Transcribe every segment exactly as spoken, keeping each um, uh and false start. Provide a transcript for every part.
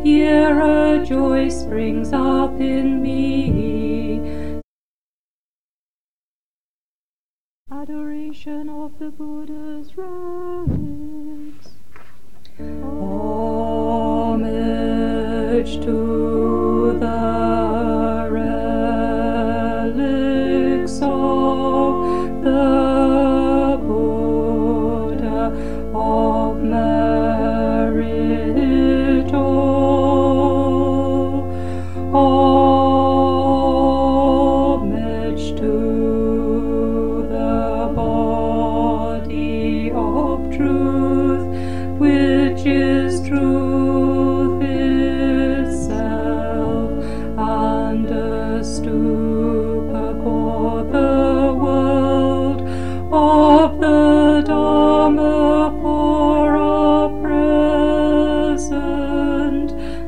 Here a joy springs up in me. Adoration of the Buddha's relics. Homage to the relics of the Buddha of merit all. Homage to the body of truth, which is truth itself, and a stupa for the world of the Dhamma for our present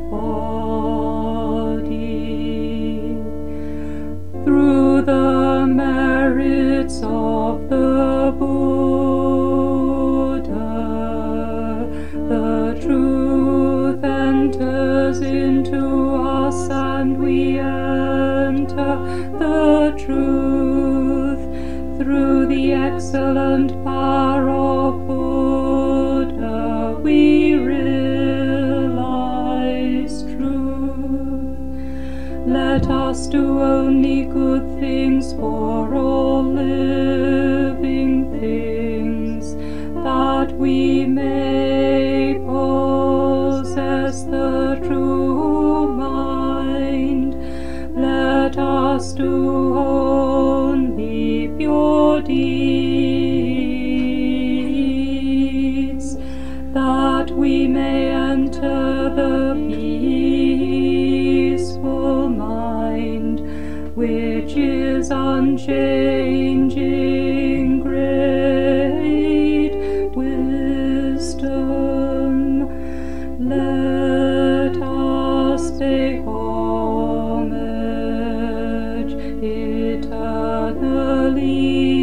body. Through the merits of the Buddha, the truth enters into us, and we enter the truth. Through the excellent power of Buddha, we realize truth. Let us do only good things for all living things, that we may possess the true mind. Let us do only pure deeds, that we may enter the peaceful mind, which is unchanging, great wisdom. Let us pay homage eternally